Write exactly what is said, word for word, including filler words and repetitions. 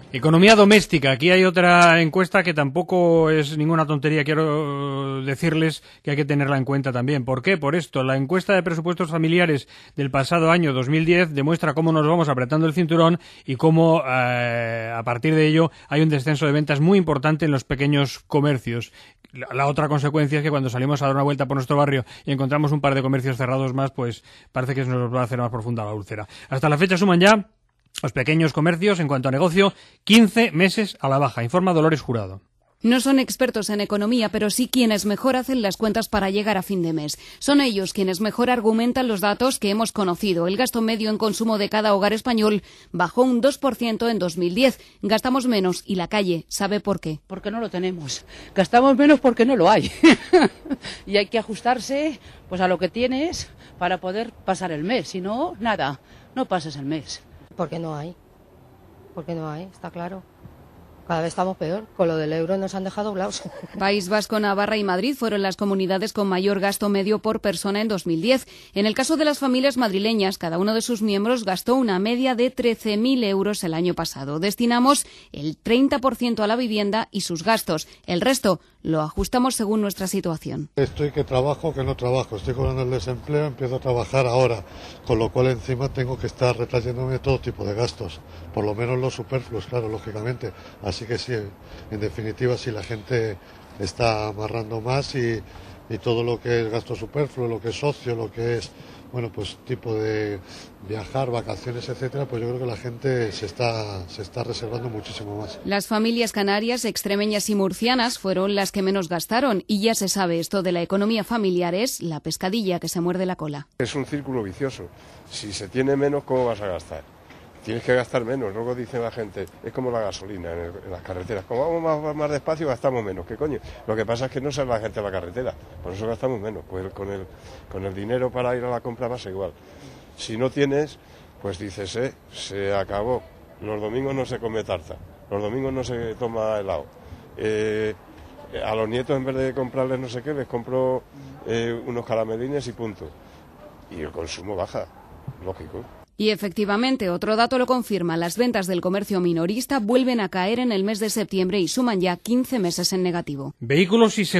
Economía doméstica. Aquí hay otra encuesta que tampoco es ninguna tontería. Quiero decirles que hay que tenerla en cuenta también. ¿Por qué? Por esto. La encuesta de presupuestos familiares del pasado año dos mil diez demuestra cómo nos vamos apretando el cinturón y cómo eh, a partir de ello hay un descenso de ventas muy importante en los pequeños comercios. La, la otra consecuencia es que cuando salimos a dar una vuelta por nuestro barrio y encontramos un par de comercios cerrados más, pues parece que nos va a hacer más profunda la úlcera. Hasta la fecha suman ya los pequeños comercios, en cuanto a negocio, quince meses a la baja, informa Dolores Jurado. No son expertos en economía, pero sí quienes mejor hacen las cuentas para llegar a fin de mes. Son ellos quienes mejor argumentan los datos que hemos conocido. El gasto medio en consumo de cada hogar español bajó un dos por ciento en dos mil diez. Gastamos menos y la calle sabe por qué. Porque no lo tenemos. Gastamos menos porque no lo hay. Y hay que ajustarse pues a lo que tienes para poder pasar el mes. Si no, nada, no pasas el mes. Porque no hay, porque no hay, está claro. Cada vez estamos peor, con lo del euro nos han dejado doblados. País Vasco, Navarra y Madrid fueron las comunidades con mayor gasto medio por persona en dos mil diez. En el caso de las familias madrileñas, cada uno de sus miembros gastó una media de trece mil euros el año pasado. Destinamos el treinta por ciento a la vivienda y sus gastos. El resto lo ajustamos según nuestra situación. Estoy que trabajo, que no trabajo. Estoy cobrando el desempleo, empiezo a trabajar ahora. Con lo cual encima tengo que estar retrayéndome todo tipo de gastos. Por lo menos los superfluos, claro, lógicamente. Así que sí, en definitiva, si la gente está amarrando más y, y todo lo que es gasto superfluo, lo que es socio, lo que es, bueno, pues tipo de viajar, vacaciones, etcétera, pues yo creo que la gente se está, se está reservando muchísimo más. Las familias canarias, extremeñas y murcianas fueron las que menos gastaron y ya se sabe, esto de la economía familiar es la pescadilla que se muerde la cola. Es un círculo vicioso. Si se tiene menos, ¿cómo vas a gastar? Tienes que gastar menos, luego dice la gente, es como la gasolina en, el, en las carreteras, como vamos más, más despacio gastamos menos, ¿qué coño? Lo que pasa es que no sale la gente a la carretera, por eso gastamos menos, pues con el, con el dinero para ir a la compra pasa igual. Si no tienes, pues dices, eh, se acabó, los domingos no se come tarta, los domingos no se toma helado, eh, a los nietos en vez de comprarles no sé qué, les compro eh, unos caramelines y punto, y el consumo baja, lógico. Y efectivamente, otro dato lo confirma. Las ventas del comercio minorista vuelven a caer en el mes de septiembre y suman ya quince meses en negativo. Vehículos y